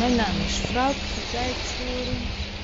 Mijn naam is Vrouwtje Dijkshoorn.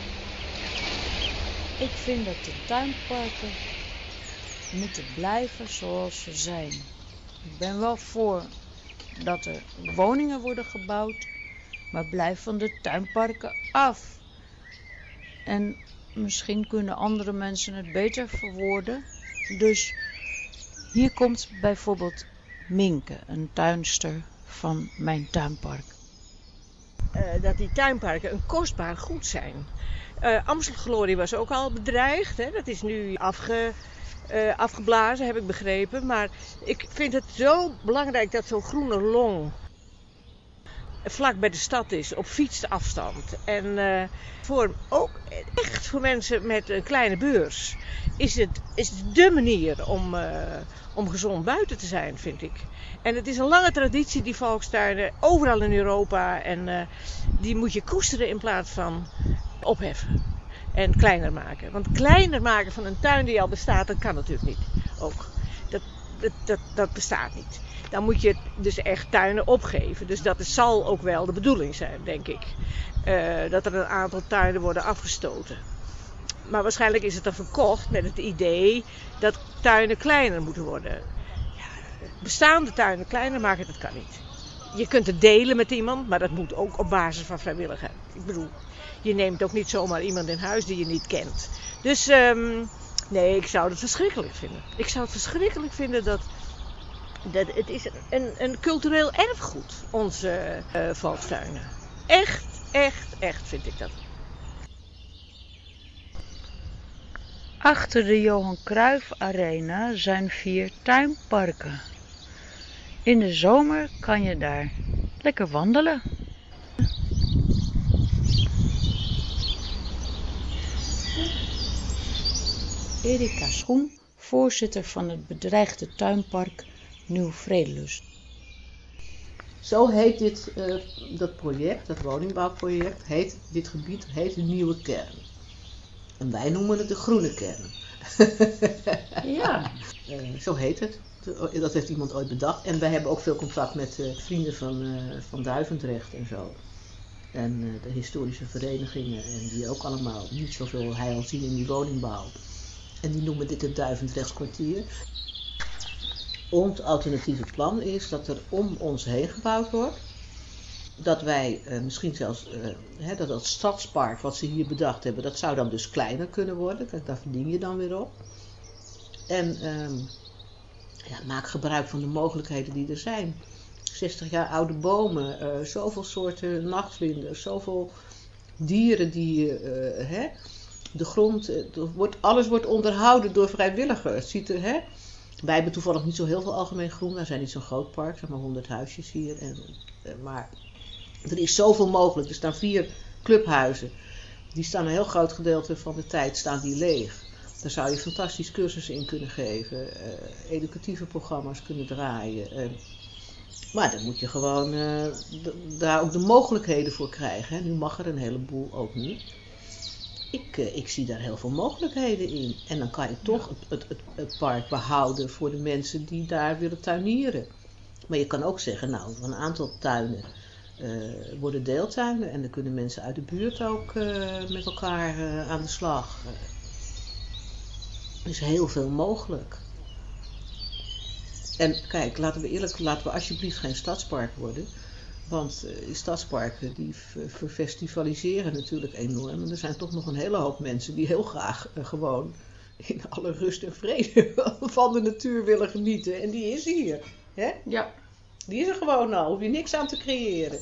Ik vind dat de tuinparken moeten blijven zoals ze zijn. Ik ben wel voor dat er woningen worden gebouwd, maar blijf van de tuinparken af. En misschien kunnen andere mensen het beter verwoorden. Dus hier komt bijvoorbeeld Minke, een tuinster van mijn tuinpark. Dat die tuinparken een kostbaar goed zijn. Amstelglorie was ook al bedreigd. Hè? Dat is nu afgeblazen, heb ik begrepen. Maar ik vind het zo belangrijk dat zo'n groene long vlak bij de stad is, op fietsafstand. En ook echt voor mensen met een kleine beurs is het dé manier om gezond buiten te zijn, vind ik. En het is een lange traditie, die volkstuinen, overal in Europa. En die moet je koesteren in plaats van opheffen en kleiner maken. Want kleiner maken van een tuin die al bestaat, dat kan natuurlijk niet. Ook. Dat bestaat niet. Dan moet je dus echt tuinen opgeven. Dus dat zal ook wel de bedoeling zijn, denk ik. Dat er een aantal tuinen worden afgestoten. Maar waarschijnlijk is het dan verkocht met het idee dat tuinen kleiner moeten worden. Ja, bestaande tuinen kleiner maken, dat kan niet. Je kunt het delen met iemand, maar dat moet ook op basis van vrijwilligheid. Ik bedoel, je neemt ook niet zomaar iemand in huis die je niet kent. Dus nee, ik zou het verschrikkelijk vinden. Ik zou het verschrikkelijk vinden dat het is een cultureel erfgoed, onze volkstuinen. Echt vind ik dat. Achter de Johan Cruijff Arena zijn 4 tuinparken. In de zomer kan je daar lekker wandelen. Erika Schoen, voorzitter van het bedreigde tuinpark Nieuw Vredelust. Zo heet dat project, dat woningbouwproject, dit gebied heet de Nieuwe Kern. En wij noemen het de Groene Kern. Ja. Zo heet het. Dat heeft iemand ooit bedacht. En wij hebben ook veel contact met vrienden van Duivendrecht en zo. En de historische verenigingen. En die ook allemaal niet zoveel heil zien in die woningbouw. En die noemen dit het Duivendrechtskwartier. Ons alternatieve plan is dat er om ons heen gebouwd wordt. Dat wij misschien zelfs, dat stadspark wat ze hier bedacht hebben, dat zou dan dus kleiner kunnen worden. Kijk, daar verdien je dan weer op. En maak gebruik van de mogelijkheden die er zijn. 60 jaar oude bomen, zoveel soorten nachtvlinders, zoveel dieren die de grond, alles wordt onderhouden door vrijwilligers. Wij hebben toevallig niet zo heel veel algemeen groen, wij zijn niet zo'n groot park, zeg maar 100 huisjes hier. Maar er is zoveel mogelijk. Er staan 4 clubhuizen. Die staan een heel groot gedeelte van de tijd staan die leeg. Daar zou je fantastisch cursussen in kunnen geven. Educatieve programma's kunnen draaien. Maar dan moet je gewoon daar ook de mogelijkheden voor krijgen. Hè. Nu mag er een heleboel ook niet. Ik zie daar heel veel mogelijkheden in. En dan kan je toch het park behouden voor de mensen die daar willen tuinieren. Maar je kan ook zeggen, nou, een aantal tuinen worden deeltuinen. En dan kunnen mensen uit de buurt ook met elkaar aan de slag. Er is heel veel mogelijk. En kijk, laten we alsjeblieft geen stadspark worden. Want stadsparken die verfestivaliseren natuurlijk enorm. En er zijn toch nog een hele hoop mensen die heel graag gewoon in alle rust en vrede van de natuur willen genieten. En die is hier. Hè? Ja. Die is er gewoon al. Hoef je niks aan te creëren.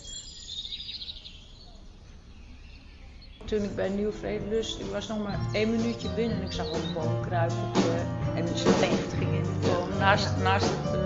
Toen ik bij Nieuw Vredelust, ik was nog maar 1 minuutje binnen en ik zag al een boom kruipen. En het licht ging in de boom naast het...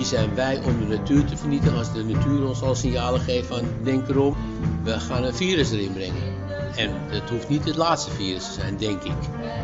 Wie zijn wij om de natuur te vernietigen als de natuur ons al signalen geeft van denk erom, we gaan een virus erin brengen. En het hoeft niet het laatste virus te zijn, denk ik.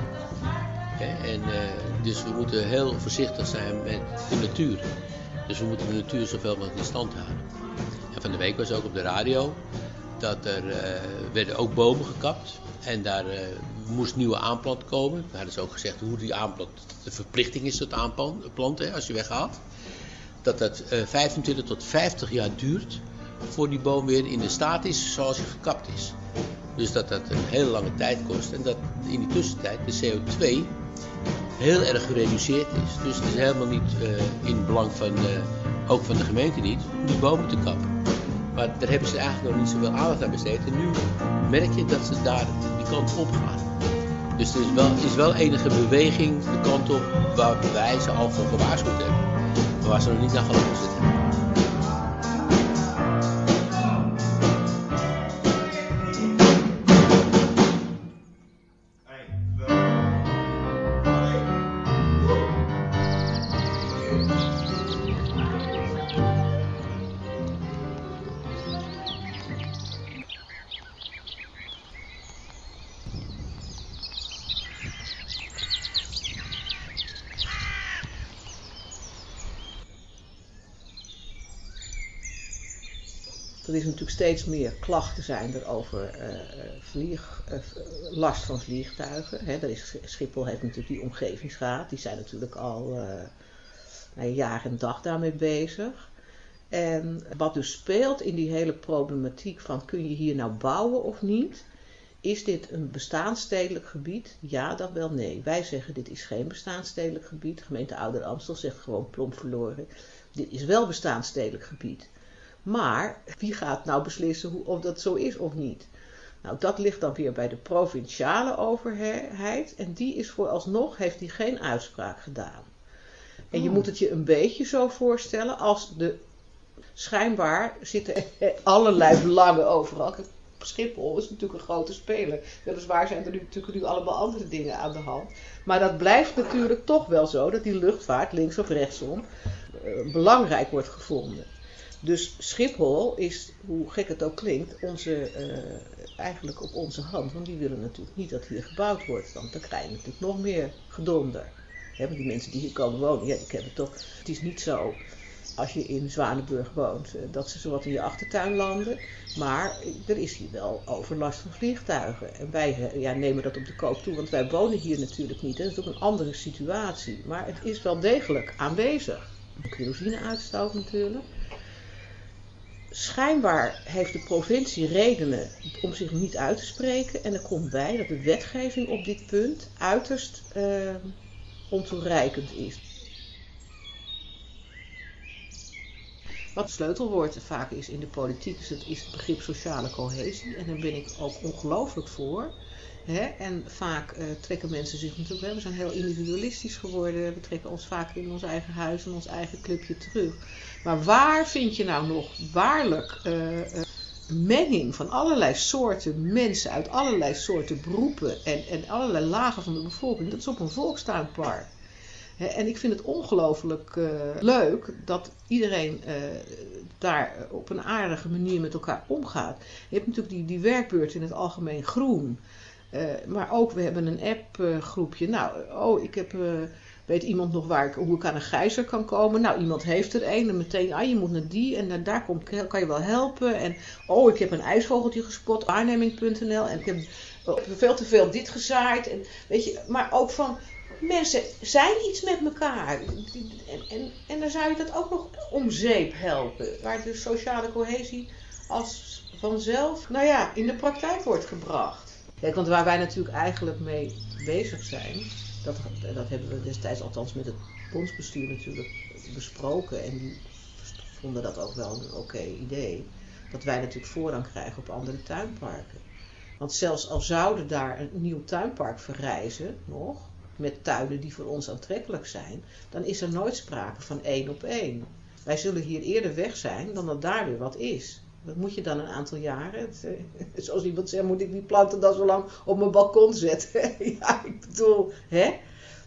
Dus we moeten heel voorzichtig zijn met de natuur. Dus we moeten de natuur zoveel mogelijk in stand houden. En van de week was ook op de radio dat er werden ook bomen gekapt. En daar moest nieuwe aanplant komen. We hadden ze ook gezegd hoe die aanplant, de verplichting is tot aanplanten als je weggaat. Dat 25 tot 50 jaar duurt voor die boom weer in de staat is zoals hij gekapt is. Dus dat een hele lange tijd kost en dat in die tussentijd de CO2 heel erg gereduceerd is. Dus het is helemaal niet in het belang van, ook van de gemeente niet, om die bomen te kappen. Maar daar hebben ze eigenlijk nog niet zoveel aandacht aan besteed. En nu merk je dat ze daar die kant op gaan. Dus er is wel enige beweging de kant op waar wij ze al voor gewaarschuwd hebben. Maar waar ze nog niet naar geluisterd hebben. Er is natuurlijk steeds meer klachten zijn er over last van vliegtuigen. Schiphol heeft natuurlijk die omgevingsraad. Die zijn natuurlijk al jaar en dag daarmee bezig. En wat dus speelt in die hele problematiek van kun je hier nou bouwen of niet? Is dit een bestaansstedelijk gebied? Ja, dat wel, nee. Wij zeggen dit is geen bestaansstedelijk gebied. De gemeente Ouder Amstel zegt gewoon plomp verloren. Dit is wel bestaansstedelijk gebied. Maar wie gaat nou beslissen of dat zo is of niet? Nou, dat ligt dan weer bij de provinciale overheid. En die is vooralsnog, heeft die geen uitspraak gedaan. En je moet het je een beetje zo voorstellen als schijnbaar zitten allerlei belangen overal. Schiphol is natuurlijk een grote speler. Weliswaar zijn er natuurlijk nu allemaal andere dingen aan de hand. Maar dat blijft natuurlijk toch wel zo dat die luchtvaart links of rechtsom belangrijk wordt gevonden. Dus Schiphol is, hoe gek het ook klinkt, eigenlijk op onze hand. Want die willen natuurlijk niet dat hier gebouwd wordt. Want dan krijg je natuurlijk nog meer gedonder. Want die mensen die hier komen wonen, ja, ik heb het toch. Het is niet zo, als je in Zwanenburg woont, dat ze zowat in je achtertuin landen. Maar er is hier wel overlast van vliegtuigen. En wij nemen dat op de koop toe, want wij wonen hier natuurlijk niet. Dat is ook een andere situatie. Maar het is wel degelijk aanwezig. Kerosineuitstoot natuurlijk. Schijnbaar heeft de provincie redenen om zich niet uit te spreken. En er komt bij dat de wetgeving op dit punt uiterst ontoereikend is. Wat het sleutelwoord vaak is in de politiek is het begrip sociale cohesie. En daar ben ik ook ongelooflijk voor. En vaak trekken mensen zich natuurlijk, we zijn heel individualistisch geworden. We trekken ons vaak in ons eigen huis en ons eigen clubje terug. Maar waar vind je nou nog waarlijk menging van allerlei soorten mensen uit allerlei soorten beroepen en allerlei lagen van de bevolking? Dat is op een volkstuinpark. En ik vind het ongelooflijk leuk dat iedereen daar op een aardige manier met elkaar omgaat. Je hebt natuurlijk die werkbeurt in het algemeen groen. Maar ook, we hebben een appgroepje. Weet iemand nog hoe ik aan een gijzer kan komen? Nou, iemand heeft er een en meteen, je moet naar die en daar kan je wel helpen. En ik heb een ijsvogeltje gespot, waarneming.nl en ik heb veel te veel dit gezaaid. En, weet je, maar ook van, mensen zijn iets met elkaar. En dan zou je dat ook nog om zeep helpen. Waar de sociale cohesie als vanzelf, in de praktijk wordt gebracht. Kijk, want waar wij natuurlijk eigenlijk mee bezig zijn, dat hebben we destijds althans met het bondsbestuur natuurlijk besproken. En die vonden dat ook wel een oké idee. Dat wij natuurlijk voorrang krijgen op andere tuinparken. Want zelfs al zouden daar een nieuw tuinpark verrijzen nog, met tuinen die voor ons aantrekkelijk zijn, dan is er nooit sprake van 1 op 1. Wij zullen hier eerder weg zijn dan dat daar weer wat is. Dat moet je dan een aantal jaren. Zoals iemand zegt, moet ik die planten dan zo lang op mijn balkon zetten? Ja, ik bedoel,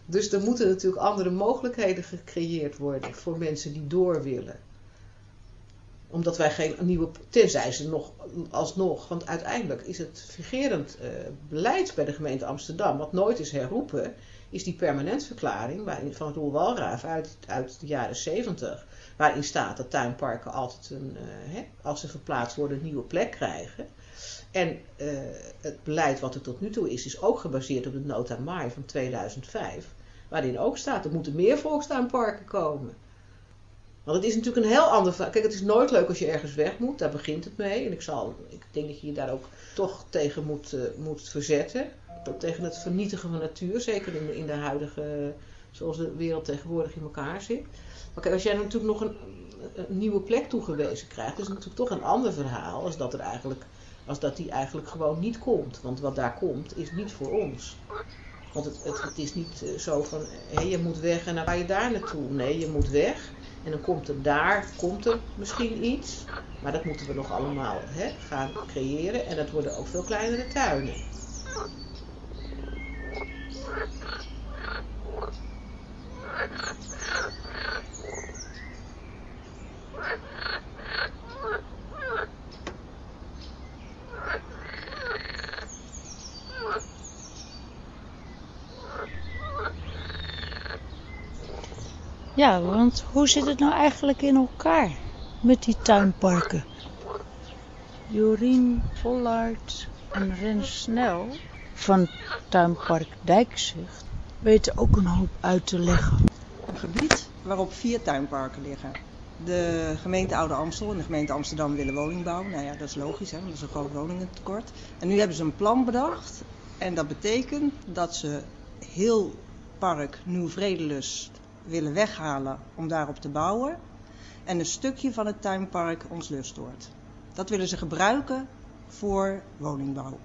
Dus er moeten natuurlijk andere mogelijkheden gecreëerd worden voor mensen die door willen. Omdat wij geen nieuwe, tenzij ze nog alsnog, want uiteindelijk is het fungerend beleid bij de gemeente Amsterdam, wat nooit is herroepen, is die permanentverklaring van Roel Walraaf uit de jaren 70, waarin staat dat tuinparken altijd als ze verplaatst worden, een nieuwe plek krijgen. En het beleid wat er tot nu toe is ook gebaseerd op de Nota Mai van 2005, waarin ook staat, er moeten meer volkstuinparken komen. Want het is natuurlijk een heel ander verhaal. Kijk, het is nooit leuk als je ergens weg moet, daar begint het mee. En ik denk dat je je daar ook toch tegen moet verzetten. Tegen het vernietigen van natuur, zeker in de huidige, zoals de wereld tegenwoordig in elkaar zit. Maar kijk, als jij natuurlijk nog een nieuwe plek toegewezen krijgt, is het natuurlijk toch een ander verhaal als dat die eigenlijk gewoon niet komt. Want wat daar komt, is niet voor ons. Want het is niet zo van, je moet weg en dan ga je daar naartoe. Nee, je moet weg en dan komt er misschien iets. Maar dat moeten we nog allemaal gaan creëren. En dat worden ook veel kleinere tuinen. Ja, want hoe zit het nou eigenlijk in elkaar met die tuinparken? Jorien Vollaert en Rens Snel van tuinpark Dijkzicht weten ook een hoop uit te leggen. Een gebied waarop 4 tuinparken liggen. De gemeente Oude Amstel en de gemeente Amsterdam willen woningbouw. Nou ja, dat is logisch, want dat is een groot woningentekort. En nu hebben ze een plan bedacht. En dat betekent dat ze heel park Nieuw-Vredelust willen weghalen om daarop te bouwen. En een stukje van het tuinpark Ons Lustoord. Dat willen ze gebruiken voor woningbouw.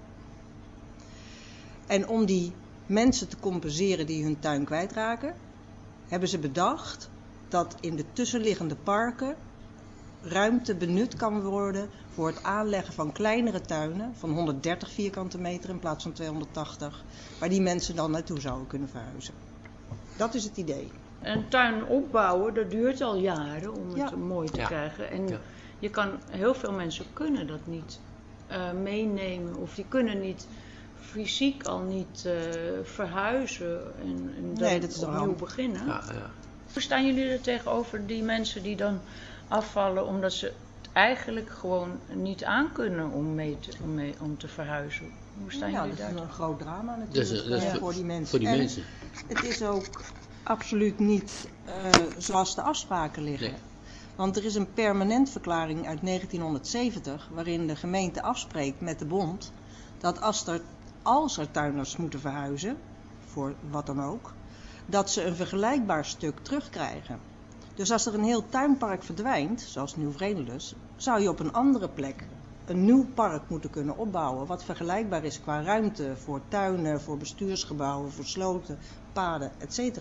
En om die mensen te compenseren die hun tuin kwijtraken, hebben ze bedacht dat in de tussenliggende parken ruimte benut kan worden voor het aanleggen van kleinere tuinen van 130 vierkante meter in plaats van 280, waar die mensen dan naartoe zouden kunnen verhuizen. Dat is het idee. Een tuin opbouwen, dat duurt al jaren om het mooi te krijgen. En heel veel mensen kunnen dat niet meenemen of die kunnen niet fysiek al niet verhuizen en dat is opnieuw beginnen. Ja. Hoe staan jullie er tegenover die mensen die dan afvallen omdat ze het eigenlijk gewoon niet aankunnen om te verhuizen? Hoe staan jullie daar? Dat is een groot drama natuurlijk voor die mensen. Voor die mensen. Het is ook absoluut niet zoals de afspraken liggen. Nee. Want er is een permanentverklaring uit 1970 waarin de gemeente afspreekt met de bond dat als er tuinders moeten verhuizen, voor wat dan ook, dat ze een vergelijkbaar stuk terugkrijgen. Dus als er een heel tuinpark verdwijnt, zoals Nieuw-Vredelust, zou je op een andere plek een nieuw park moeten kunnen opbouwen, wat vergelijkbaar is qua ruimte voor tuinen, voor bestuursgebouwen, voor sloten, paden, etc.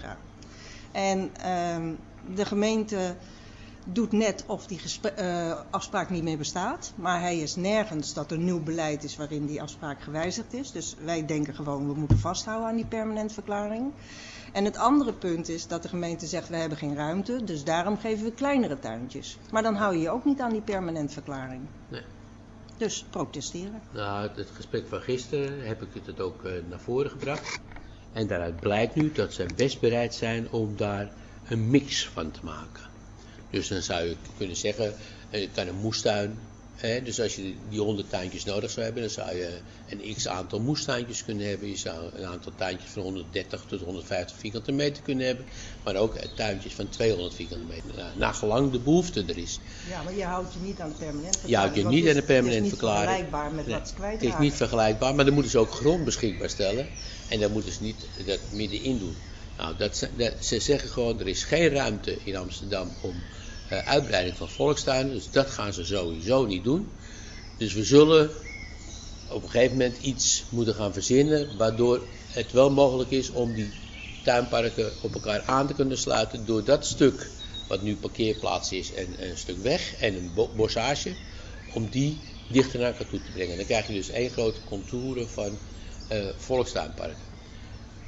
En de gemeente doet net of die afspraak niet meer bestaat, maar hij is nergens dat er nieuw beleid is waarin die afspraak gewijzigd is. Dus wij denken gewoon, we moeten vasthouden aan die permanentverklaring. En het andere punt is dat de gemeente zegt, we hebben geen ruimte, dus daarom geven we kleinere tuintjes. Maar dan hou je je ook niet aan die permanentverklaring. Nee. Dus protesteren. Nou, het gesprek van gisteren heb ik het ook naar voren gebracht. En daaruit blijkt nu dat ze best bereid zijn om daar een mix van te maken. Dus dan zou je kunnen zeggen, je kan een moestuin, dus als je die 100 tuintjes nodig zou hebben, dan zou je een x-aantal moestuintjes kunnen hebben. Je zou een aantal tuintjes van 130 tot 150 vierkante meter kunnen hebben, maar ook tuintjes van 200 vierkante meter, naar gelang de behoefte er is. Ja, maar je houdt je niet aan de permanentverklaring. Je houdt je niet aan de permanentverklaring. Het is niet vergelijkbaar met wat ze kwijtraken. Het is niet vergelijkbaar, maar dan moeten ze ook grond beschikbaar stellen en dan moeten ze niet dat middenin doen. Nou, ze zeggen gewoon, er is geen ruimte in Amsterdam om uitbreiding van volkstuinen, dus dat gaan ze sowieso niet doen. Dus we zullen op een gegeven moment iets moeten gaan verzinnen, waardoor het wel mogelijk is om die tuinparken op elkaar aan te kunnen sluiten door dat stuk, wat nu parkeerplaats is en een stuk weg en een bossage, om die dichter naar elkaar toe te brengen. Dan krijg je dus één grote contouren van volkstuinparken.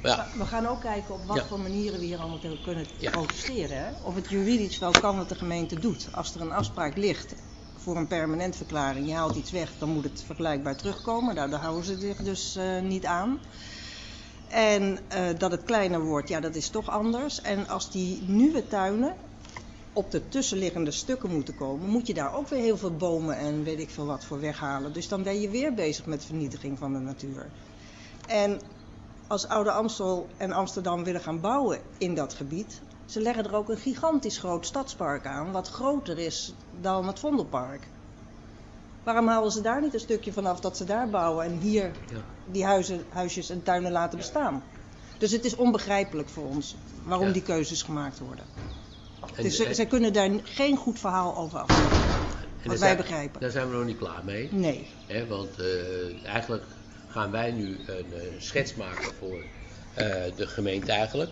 Ja. We gaan ook kijken op wat Ja. voor manieren we hier allemaal tegen kunnen Ja. protesteren. Hè? Of het juridisch wel kan wat de gemeente doet. Als er een afspraak ligt voor een permanent verklaring, je haalt iets weg, dan moet het vergelijkbaar terugkomen. Nou, daar houden ze zich dus niet aan. En dat het kleiner wordt, ja, dat is toch anders. En als die nieuwe tuinen op de tussenliggende stukken moeten komen, moet je daar ook weer heel veel bomen en weet ik veel wat voor weghalen. Dus dan ben je weer bezig met vernietiging van de natuur. En als Oude Amstel en Amsterdam willen gaan bouwen in dat gebied, ze leggen er ook een gigantisch groot stadspark aan, wat groter is dan het Vondelpark. Waarom halen ze daar niet een stukje vanaf dat ze daar bouwen en hier die huisjes en tuinen laten bestaan? Dus het is onbegrijpelijk voor ons waarom die keuzes gemaakt worden. Dus zij kunnen daar geen goed verhaal over afleggen, wat wij begrijpen. Daar zijn we nog niet klaar mee. Nee. Want eigenlijk gaan wij nu een schets maken voor de gemeente eigenlijk.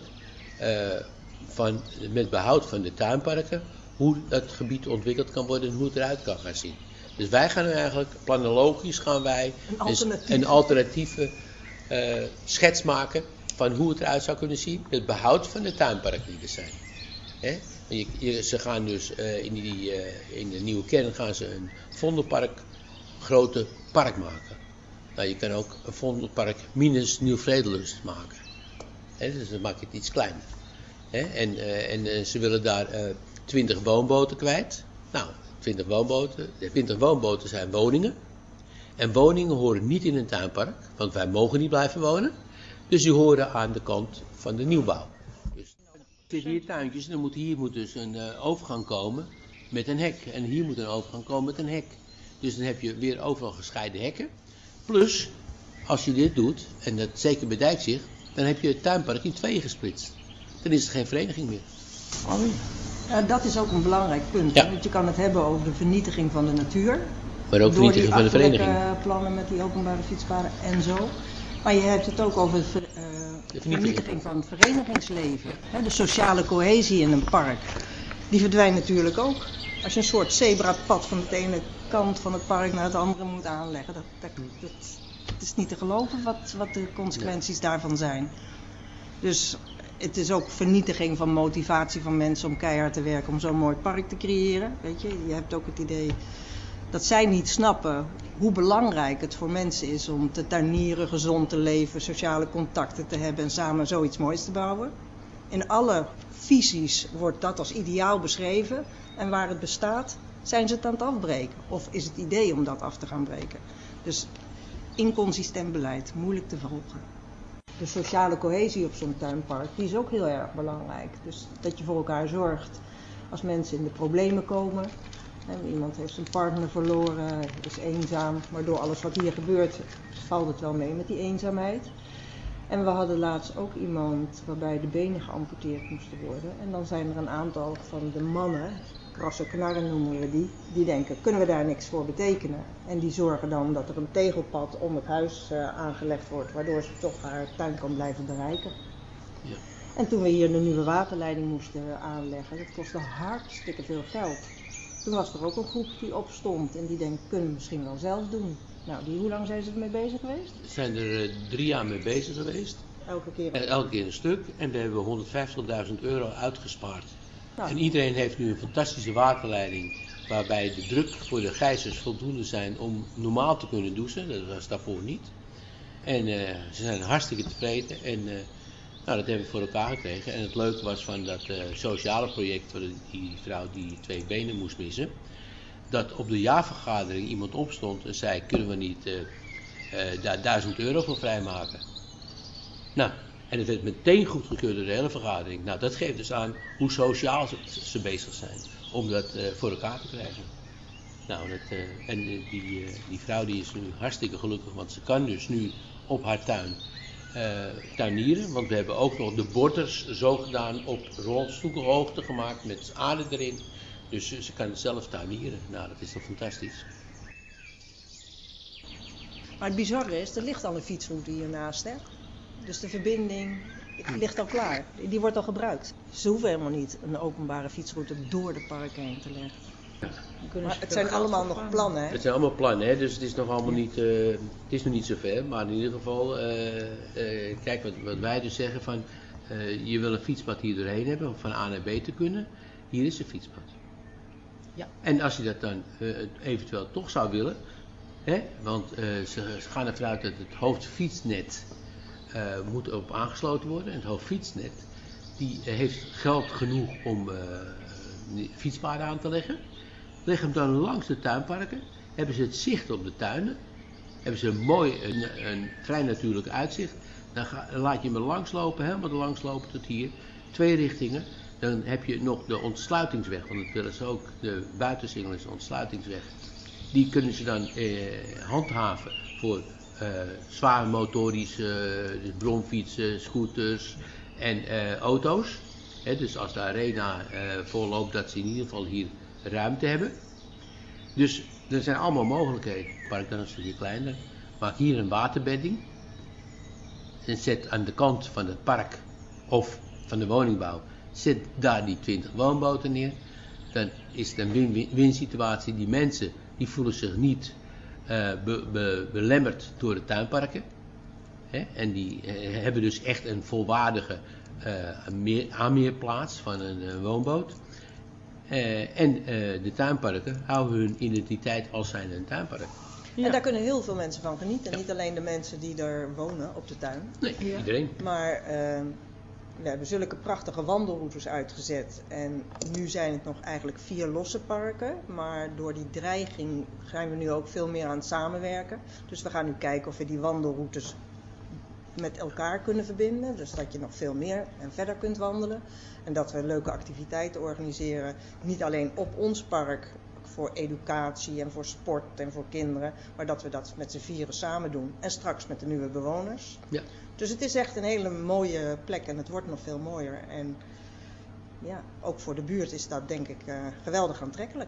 Met behoud van de tuinparken, hoe dat gebied ontwikkeld kan worden en hoe het eruit kan gaan zien. Dus wij gaan nu eigenlijk, planologisch een alternatieve schets maken van hoe het eruit zou kunnen zien. Met behoud van de tuinparken die er zijn. Ze gaan dus in de nieuwe kern gaan ze een Vondelpark grote park maken. Nou, je kan ook een Vondelpark minus Nieuw-Vredelust maken. Dus dan maak je het iets kleiner. En ze willen daar 20 woonboten kwijt. Nou, 20 woonboten zijn woningen. En woningen horen niet in een tuinpark, want wij mogen niet blijven wonen. Dus die horen aan de kant van de nieuwbouw. Dus er zitten hier tuintjes en hier moet dus een overgang komen met een hek. En hier moet een overgang komen met een hek. Dus dan heb je weer overal gescheiden hekken. Plus, als je dit doet, en dat zeker bij Dijkzicht, dan heb je het tuinpark in tweeën gesplitst. Dan is het geen vereniging meer. Dat is ook een belangrijk punt. Ja. Want je kan het hebben over de vernietiging van de natuur. Maar ook vernietiging van de vereniging. Door die plannen met die openbare fietspaden en zo. Maar je hebt het ook over de vernietiging van het verenigingsleven. De sociale cohesie in een park. Die verdwijnt natuurlijk ook. Als je een soort zebrapad van de ene kant van het park naar het andere moet aanleggen. Het is niet te geloven wat de consequenties daarvan zijn. Dus het is ook vernietiging van motivatie van mensen om keihard te werken om zo'n mooi park te creëren. Weet je hebt ook het idee dat zij niet snappen hoe belangrijk het voor mensen is om te tuinieren, gezond te leven, sociale contacten te hebben en samen zoiets moois te bouwen. In alle visies wordt dat als ideaal beschreven en waar het bestaat zijn ze het aan het afbreken. Of is het idee om dat af te gaan breken. Dus inconsistent beleid, moeilijk te volgen. De sociale cohesie op zo'n tuinpark, die is ook heel erg belangrijk. Dus dat je voor elkaar zorgt als mensen in de problemen komen. Iemand heeft zijn partner verloren, is eenzaam. Maar door alles wat hier gebeurt valt het wel mee met die eenzaamheid. En we hadden laatst ook iemand waarbij de benen geamputeerd moesten worden. En dan zijn er een aantal van de mannen, krasse knarren noemen we die denken, kunnen we daar niks voor betekenen? En die zorgen dan dat er een tegelpad om het huis aangelegd wordt, waardoor ze toch haar tuin kan blijven bereiken. Ja. En toen we hier de nieuwe waterleiding moesten aanleggen, dat kostte hartstikke veel geld. Toen was er ook een groep die opstond en die denkt, kunnen we misschien wel zelf doen. Nou, hoe lang zijn ze ermee bezig geweest? We zijn er 3 jaar mee bezig geweest. Elke keer? Elke keer een stuk. En we hebben €150.000 uitgespaard. Nou. En iedereen heeft nu een fantastische waterleiding, waarbij de druk voor de gijzers voldoende zijn om normaal te kunnen douchen. Dat was daarvoor niet. En ze zijn hartstikke tevreden. En dat hebben we voor elkaar gekregen. En het leuke was van dat sociale project, waar die vrouw die 2 benen moest missen, dat op de jaarvergadering iemand opstond en zei, kunnen we niet daar €1000 voor vrijmaken? Nou, en het werd meteen goedgekeurd door de hele vergadering. Nou, dat geeft dus aan hoe sociaal ze bezig zijn om dat voor elkaar te krijgen. Nou, die vrouw die is nu hartstikke gelukkig, want ze kan dus nu op haar tuin tuinieren. Want we hebben ook nog de borders zo gedaan op rolstoelhoogte gemaakt met aarde erin. Dus ze kan het zelf tuinieren. Nou, dat is toch fantastisch. Maar het bizarre is, er ligt al een fietsroute hiernaast, hè? Dus de verbinding ligt al klaar. Die wordt al gebruikt. Ze hoeven helemaal niet een openbare fietsroute door de park heen te leggen. Maar het zijn allemaal nog plannen, hè? Het zijn allemaal plannen, hè? Dus het is nog allemaal niet, het is nog niet zo ver. Maar in ieder geval, kijk wat wij dus zeggen van, je wil een fietspad hier doorheen hebben om van A naar B te kunnen. Hier is een fietspad. Ja. En als je dat dan eventueel toch zou willen, hè? Want ze gaan ervan uit dat het hoofdfietsnet moet op aangesloten worden. En het hoofdfietsnet die heeft geld genoeg om fietspaden aan te leggen. Leg hem dan langs de tuinparken, hebben ze het zicht op de tuinen, hebben ze een vrij natuurlijk uitzicht. Dan laat je hem langslopen, helemaal langslopen tot hier, 2 richtingen. Dan heb je nog de ontsluitingsweg, want dat willen ze ook, de buitensingel is de ontsluitingsweg. Die kunnen ze dan handhaven voor zwaar motorische, dus bromfietsen, scooters en auto's. Dus als de arena volloopt, dat ze in ieder geval hier ruimte hebben. Dus er zijn allemaal mogelijkheden. Het park dan een stukje kleiner. Maak hier een waterbedding. En zet aan de kant van het park of van de woningbouw, zet daar die 20 woonboten neer. Dan is het een win-win situatie. Die mensen die voelen zich niet belemmerd door de tuinparken. En die hebben dus echt een volwaardige aanmeerplaats van een woonboot. En de tuinparken houden hun identiteit als zijn een tuinpark. Ja. En daar kunnen heel veel mensen van genieten. Ja. Niet alleen de mensen die er wonen op de tuin. Nee, iedereen. Maar we hebben zulke prachtige wandelroutes uitgezet. En nu zijn het nog eigenlijk 4 losse parken. Maar door die dreiging zijn we nu ook veel meer aan het samenwerken. Dus we gaan nu kijken of we die wandelroutes met elkaar kunnen verbinden. Dus dat je nog veel meer en verder kunt wandelen. En dat we leuke activiteiten organiseren. Niet alleen op ons park voor educatie en voor sport en voor kinderen. Maar dat we dat met z'n 4 samen doen. En straks met de nieuwe bewoners. Ja. Dus het is echt een hele mooie plek en het wordt nog veel mooier. En ja, ook voor de buurt is dat denk ik geweldig aantrekkelijk.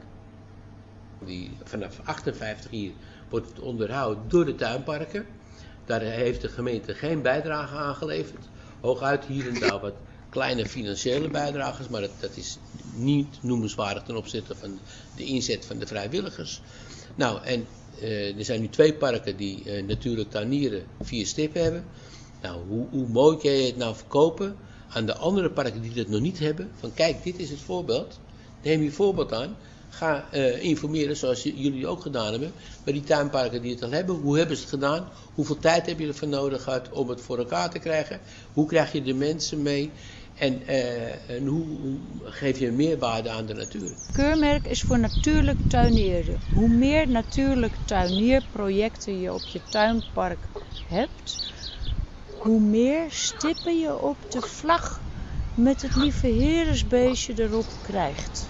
Vanaf 58 hier wordt het onderhouden door de tuinparken. Daar heeft de gemeente geen bijdrage aan geleverd. Hooguit hier en daar wat kleine financiële bijdrages, maar dat is niet noemenswaardig ten opzichte van de inzet van de vrijwilligers. Nou, en er zijn nu 2 parken die natuurlijk tuinieren 4 stippen hebben. Nou, hoe mooi kan je het nou verkopen aan de andere parken die dat nog niet hebben? Van kijk, dit is het voorbeeld. Neem je voorbeeld aan. Ga informeren zoals jullie ook gedaan hebben. Bij die tuinparken die het al hebben. Hoe hebben ze het gedaan? Hoeveel tijd heb je ervoor nodig gehad om het voor elkaar te krijgen? Hoe krijg je de mensen mee? En hoe geef je meerwaarde aan de natuur? Keurmerk is voor natuurlijk tuinieren. Hoe meer natuurlijk tuinierprojecten je op je tuinpark hebt, hoe meer stippen je op de vlag met het lieve heresbeestje erop krijgt.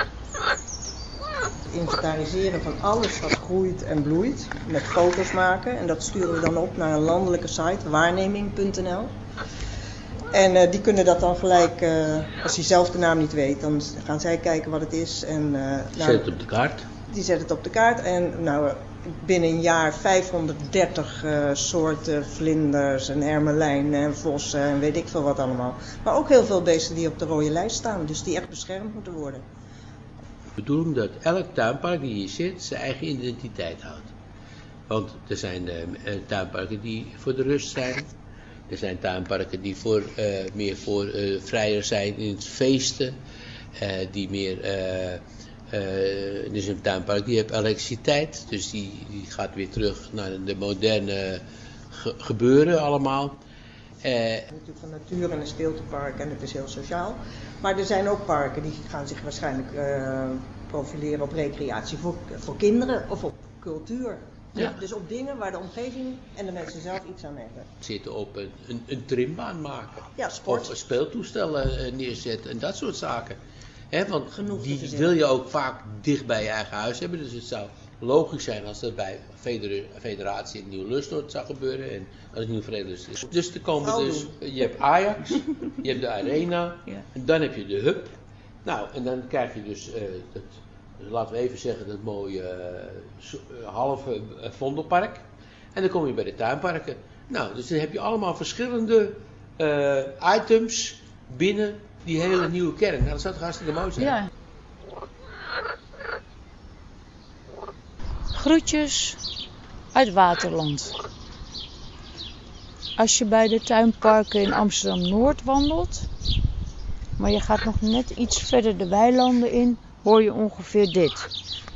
Inventariseren van alles wat groeit en bloeit, met foto's maken. En dat sturen we dan op naar een landelijke site, waarneming.nl. En die kunnen dat dan gelijk, als hij zelf de naam niet weet, dan gaan zij kijken wat het is. En, zet het op de kaart. Die zet het op de kaart en nou, binnen een jaar 530 soorten vlinders en hermelijnen en vossen en weet ik veel wat allemaal. Maar ook heel veel beesten die op de rode lijst staan, dus die echt beschermd moeten worden. De bedoeling dat elk tuinpark die hier zit zijn eigen identiteit houdt. Want er zijn tuinparken die voor de rust zijn. Er zijn tuinparken die meer voor vrijer zijn in het feesten. Die meer... dus een tuinpark die heeft elektriciteit. Dus die gaat weer terug naar de moderne gebeuren allemaal. Natuurlijk van natuur en een stiltepark en het is heel sociaal. Maar er zijn ook parken die gaan zich waarschijnlijk profileren op recreatie voor kinderen of op cultuur. Ja. Dus op dingen waar de omgeving en de mensen zelf iets aan hebben. Zitten op een trimbaan maken. Ja, sport. Of speeltoestellen neerzetten en dat soort zaken. Want die wil je ook vaak dicht bij je eigen huis hebben. Dus het zou logisch zijn als dat bij Federatie in Nieuw-Lustdorp zou gebeuren. En als Nieuw-Vredelust is. Dus er komen je hebt Ajax, je hebt de Arena, ja. En dan heb je de Hub. Nou, en dan krijg je dus laten we even zeggen, dat mooie halve Vondelpark. En dan kom je bij de tuinparken. Nou, dus dan heb je allemaal verschillende items binnen die hele nieuwe kern. Nou, dat zou toch hartstikke mooi zijn? Ja. Groetjes uit Waterland. Als je bij de tuinparken in Amsterdam-Noord wandelt, maar je gaat nog net iets verder de weilanden in, hoor je ongeveer dit.